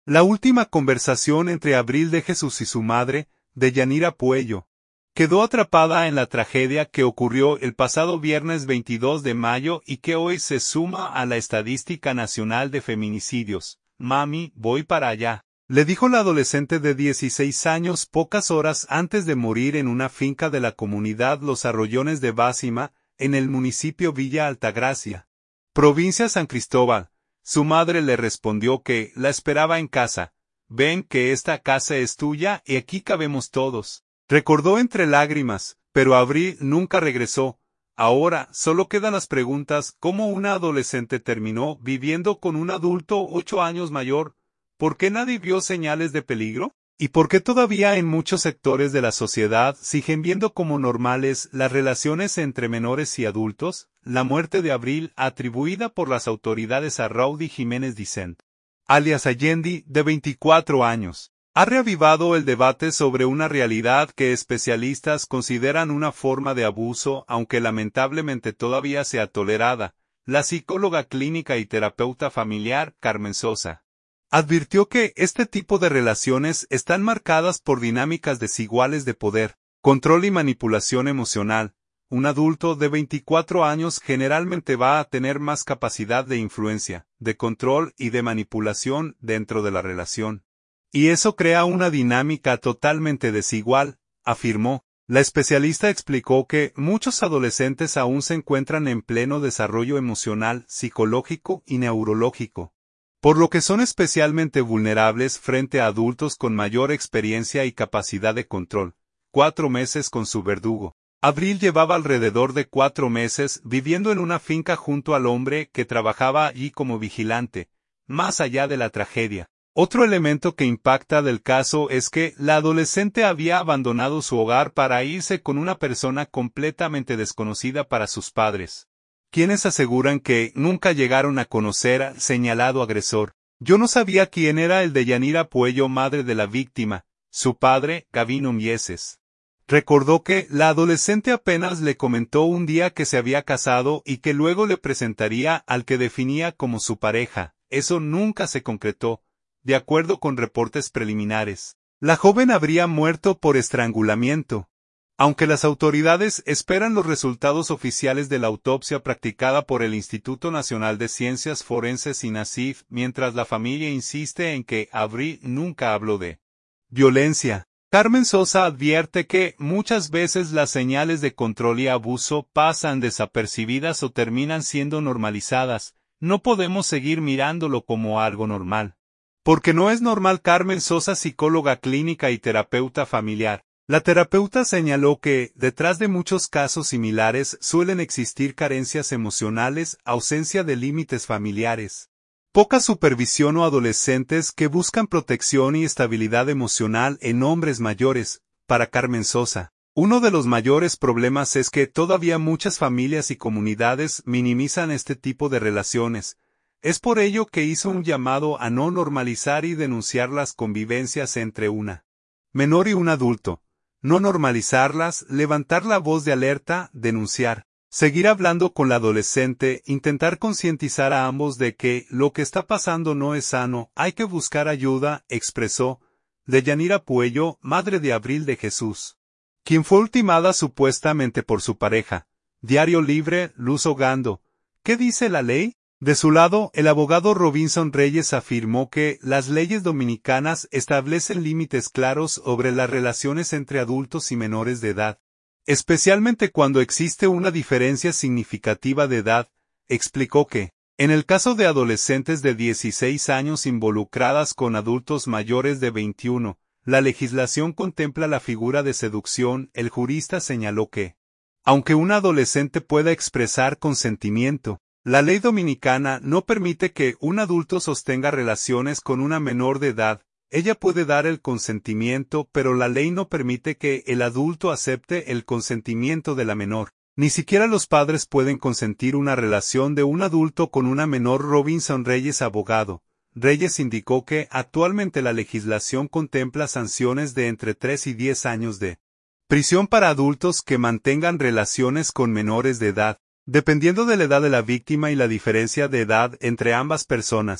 La última conversación entre Abril de Jesús y su madre, Deyanira Puello, quedó atrapada en la tragedia que ocurrió el pasado viernes 22 de mayo y que hoy se suma a la estadística nacional de feminicidios. Mami, voy para allá, le dijo la adolescente de 16 años pocas horas antes de morir en una finca de la comunidad Los Arroyones de Básima, en el municipio Villa Altagracia, provincia San Cristóbal. Su madre le respondió que la esperaba en casa. Ven que esta casa es tuya y aquí cabemos todos. Recordó entre lágrimas, pero Abril nunca regresó. Ahora solo quedan las preguntas: ¿cómo una adolescente terminó viviendo con un adulto 8 años mayor? ¿Por qué nadie vio señales de peligro? ¿Y por qué todavía en muchos sectores de la sociedad siguen viendo como normales las relaciones entre menores y adultos? La muerte de Abril, atribuida por las autoridades a Raudy Jiménez Dicent, alias Allende, de 24 años, ha reavivado el debate sobre una realidad que especialistas consideran una forma de abuso, aunque lamentablemente todavía sea tolerada. La psicóloga clínica y terapeuta familiar Carmen Sosa advirtió que este tipo de relaciones están marcadas por dinámicas desiguales de poder, control y manipulación emocional. Un adulto de 24 años generalmente va a tener más capacidad de influencia, de control y de manipulación dentro de la relación. Y eso crea una dinámica totalmente desigual, afirmó. La especialista explicó que muchos adolescentes aún se encuentran en pleno desarrollo emocional, psicológico y neurológico, por lo que son especialmente vulnerables frente a adultos con mayor experiencia y capacidad de control. 4 meses con su verdugo. Abril llevaba alrededor de 4 meses viviendo en una finca junto al hombre que trabajaba allí como vigilante, más allá de la tragedia. Otro elemento que impacta del caso es que la adolescente había abandonado su hogar para irse con una persona completamente desconocida para sus padres, quienes aseguran que nunca llegaron a conocer al señalado agresor. Yo no sabía quién era el Deyanira Puello, madre de la víctima, su padre, Gavino Mieses. Recordó que la adolescente apenas le comentó un día que se había casado y que luego le presentaría al que definía como su pareja. Eso nunca se concretó. De acuerdo con reportes preliminares, la joven habría muerto por estrangulamiento. Aunque las autoridades esperan los resultados oficiales de la autopsia practicada por el Instituto Nacional de Ciencias Forenses INACIF, mientras la familia insiste en que Abril nunca habló de violencia. Carmen Sosa advierte que muchas veces las señales de control y abuso pasan desapercibidas o terminan siendo normalizadas. No podemos seguir mirándolo como algo normal. Porque no es normal. Carmen Sosa, psicóloga clínica y terapeuta familiar. La terapeuta señaló que, detrás de muchos casos similares, suelen existir carencias emocionales, ausencia de límites familiares, poca supervisión o adolescentes que buscan protección y estabilidad emocional en hombres mayores. Para Carmen Sosa, uno de los mayores problemas es que todavía muchas familias y comunidades minimizan este tipo de relaciones. Es por ello que hizo un llamado a no normalizar y denunciar las convivencias entre una menor y un adulto. No normalizarlas, levantar la voz de alerta, denunciar. Seguir hablando con la adolescente, intentar concientizar a ambos de que lo que está pasando no es sano, hay que buscar ayuda, expresó Deyanira Puello, madre de Abril de Jesús, quien fue ultimada supuestamente por su pareja. Diario Libre, Luz Ogando. ¿Qué dice la ley? De su lado, el abogado Robinson Reyes afirmó que las leyes dominicanas establecen límites claros sobre las relaciones entre adultos y menores de edad, especialmente cuando existe una diferencia significativa de edad. Explicó que, en el caso de adolescentes de 16 años involucradas con adultos mayores de 21, la legislación contempla la figura de seducción. El jurista señaló que, aunque un adolescente pueda expresar consentimiento, la ley dominicana no permite que un adulto sostenga relaciones con una menor de edad. Ella puede dar el consentimiento, pero la ley no permite que el adulto acepte el consentimiento de la menor. Ni siquiera los padres pueden consentir una relación de un adulto con una menor. Robinson Reyes, abogado. Reyes indicó que actualmente la legislación contempla sanciones de entre 3 y 10 años de prisión para adultos que mantengan relaciones con menores de edad, dependiendo de la edad de la víctima y la diferencia de edad entre ambas personas.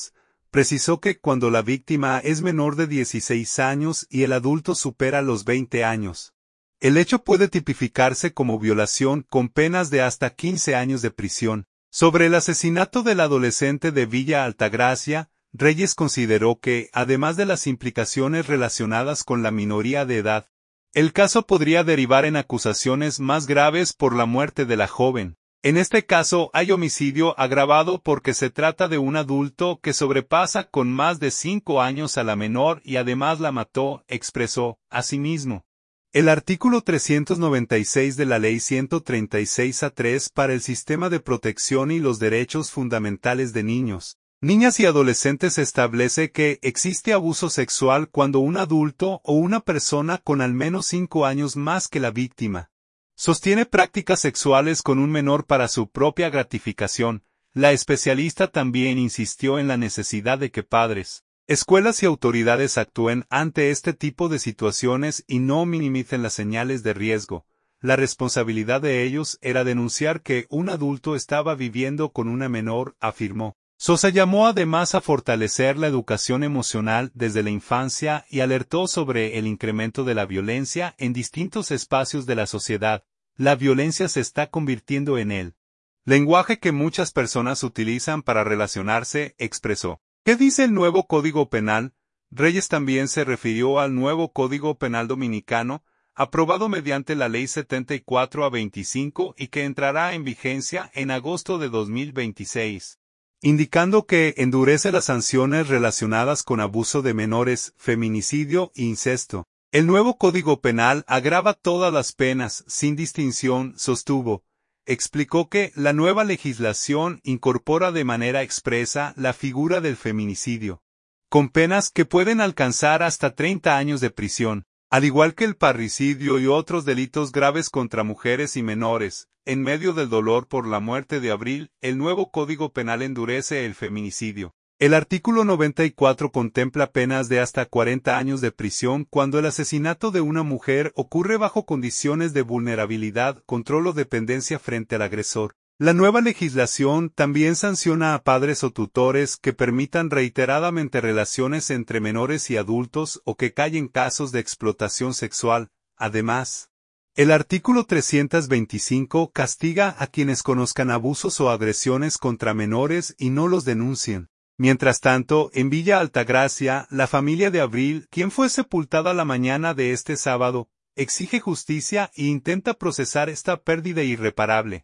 precisó que cuando la víctima es menor de 16 años y el adulto supera los 20 años, el hecho puede tipificarse como violación con penas de hasta 15 años de prisión. Sobre el asesinato del adolescente de Villa Altagracia, Reyes consideró que, además de las implicaciones relacionadas con la minoría de edad, el caso podría derivar en acusaciones más graves por la muerte de la joven. En este caso hay homicidio agravado porque se trata de un adulto que sobrepasa con más de 5 años a la menor y además la mató, expresó, asimismo. El artículo 396 de la Ley 136A3 para el Sistema de Protección y los Derechos Fundamentales de Niños, Niñas y Adolescentes establece que existe abuso sexual cuando un adulto o una persona con al menos 5 años más que la víctima sostiene prácticas sexuales con un menor para su propia gratificación. La especialista también insistió en la necesidad de que padres, escuelas y autoridades actúen ante este tipo de situaciones y no minimicen las señales de riesgo. La responsabilidad de ellos era denunciar que un adulto estaba viviendo con una menor, afirmó. Sosa llamó además a fortalecer la educación emocional desde la infancia y alertó sobre el incremento de la violencia en distintos espacios de la sociedad. La violencia se está convirtiendo en el lenguaje que muchas personas utilizan para relacionarse, expresó. ¿Qué dice el nuevo Código Penal? Reyes también se refirió al nuevo Código Penal Dominicano, aprobado mediante la Ley 74/25 y que entrará en vigencia en agosto de 2026, indicando que endurece las sanciones relacionadas con abuso de menores, feminicidio e incesto. El nuevo Código Penal agrava todas las penas, sin distinción, sostuvo. Explicó que la nueva legislación incorpora de manera expresa la figura del feminicidio, con penas que pueden alcanzar hasta 30 años de prisión, al igual que el parricidio y otros delitos graves contra mujeres y menores. En medio del dolor por la muerte de Abril, el nuevo Código Penal endurece el feminicidio. El artículo 94 contempla penas de hasta 40 años de prisión cuando el asesinato de una mujer ocurre bajo condiciones de vulnerabilidad, control o dependencia frente al agresor. La nueva legislación también sanciona a padres o tutores que permitan reiteradamente relaciones entre menores y adultos o que callen casos de explotación sexual. Además, el artículo 325 castiga a quienes conozcan abusos o agresiones contra menores y no los denuncien. Mientras tanto, en Villa Altagracia, la familia de Abril, quien fue sepultada la mañana de este sábado, exige justicia e intenta procesar esta pérdida irreparable.